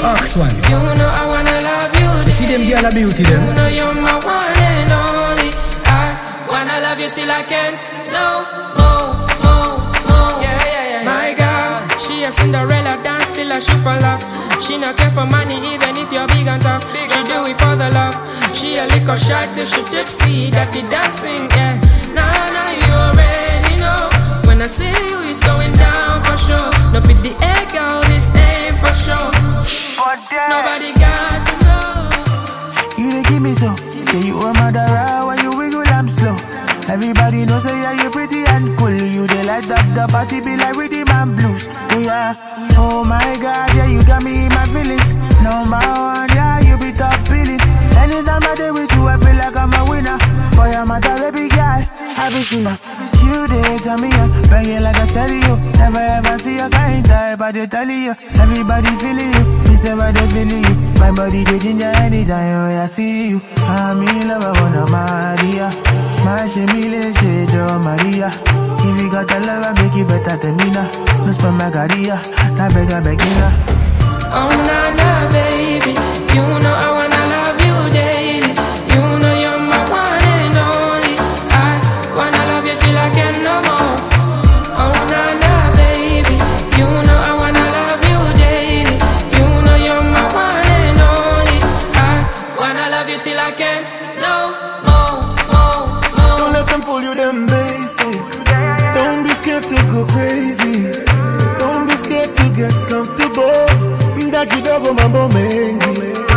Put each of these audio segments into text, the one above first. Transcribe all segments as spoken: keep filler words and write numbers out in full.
ask one. You know I wanna love you. You see them girl a beauty them. You know you're my one and only. I wanna love you till I can't. No, more, more, more. Yeah, yeah, yeah. My girl, she a Cinderella dance till I shoot for love. She not care for money even if you're big and tough. She do it for the love. She a liquor shot till she tipsy. That the dancing, yeah. Nah, nah, you already know. When I see you, it's going down for sure. No be the air, girl, this ain't for sure. Nobody got to know. You dey give me so. Yeah, you a murderer when you wiggle, I'm slow. Everybody knows say yeah, you pretty and cool. You dey light up the party, be like rhythm and blues. Yeah, oh my God, yeah, you got me in my feelings. Number one, yeah, you be top billing. Anytime I dey with you, I feel like I'm a winner. For your mother, baby girl, I be sinner. You dey tell me up, banging like I steady you. Never ever see a kind type, I dey tell you. Everybody feeling you, me say I dey feeling you. My body dey ginger anytime when I see you. I'm in love, I wanna Maria. My shemile she Jo Maria. If you got a love, I make it better than me now. No spend my career, na beg I beg you now. Oh na na baby, you know I wanna love you daily. You know you're my one and only. I wanna love you till I can no more. Oh na na baby, you know I wanna love you daily. You know you're my one and only. I wanna love you till I can't no more, more, more. Don't let them fool you, them basic. Don't be scared to go crazy. Don't be scared to get comfortable. Daki dogo mambo mengi.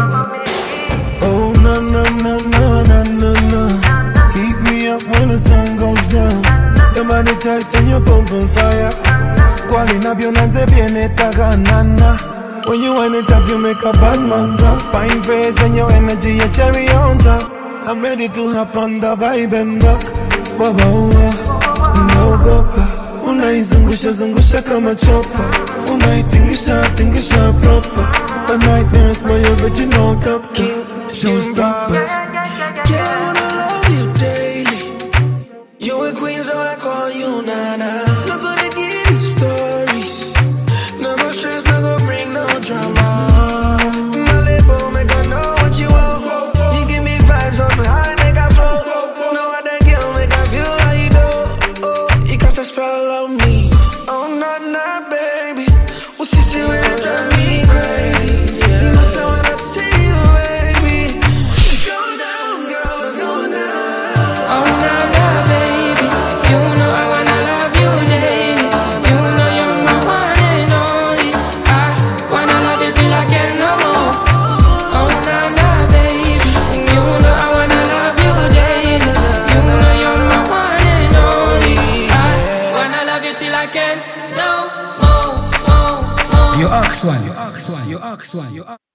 Oh na na na na na na na. Keep me up when the sun goes down. Your body tight and your pump on fire. Quali nabio nanze biene taga nana. When you wind it up, you make a bad man drop. Fine face and your energy, a cherry on top. I'm ready to hop on the vibe and rock. Wawa wawa, no gopa. Unaizungusha zungusha kama chopa. Unaitingisha tingisha proper. The nightmares, my original doctor. King, showstoppers. Yeah, I wanna love you daily. You a queen, so I call you Nana. Not gonna give you stories. No go stress, no go bring no drama. My label make I know what you want. You give me vibes on the high, make I flow. No other girl make I feel how you do. Oh, you cast a spell on me. Oh, not not baby. Well, she see when it drive me crazy. You know, so when I see you, baby, it's going down, girl, it's going down. Oh na na baby, you know I wanna love you daily. You know you're my one and only. I wanna love you till I can no more. Oh na na baby, you know I wanna love you daily. You know you're my one and only. I wanna love you till I can't no more, more, more. You ask one. You ask one. You ask one. You ask